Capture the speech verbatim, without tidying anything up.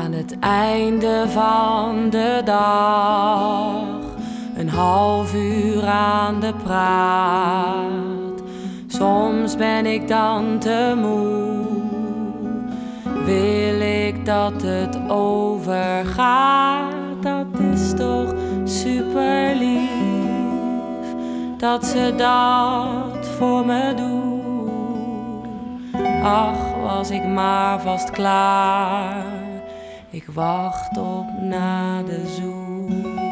Aan het einde van de dag, een half uur aan de praat. Soms ben ik dan te moe, wil ik dat het overgaat. Dat is toch super lief, dat ze dat voor me doet. Ach, was ik maar vast klaar, ik wacht op na de zoen.